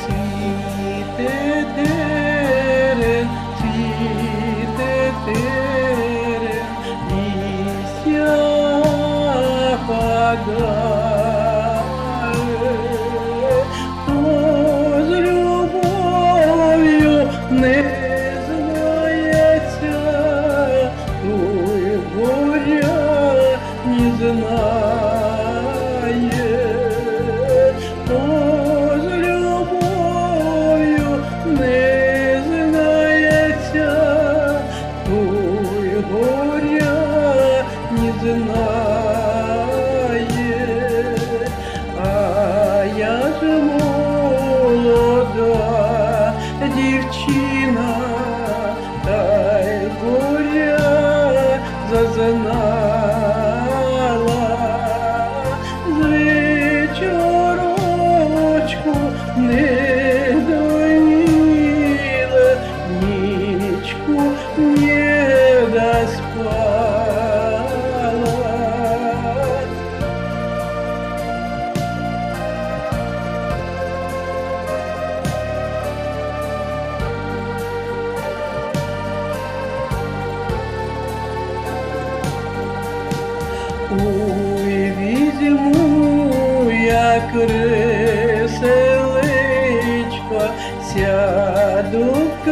Цвіте терен, цвіте терен, листя падає, хто з любов'ю не знається, той горя не знає, хто з любов'ю не знається, той горя не знає. А я ж молода дівчина, та й горя зазнала, з вечорочку не доїла, нічку не доспала. Ой, візьму я креселечко, сяду в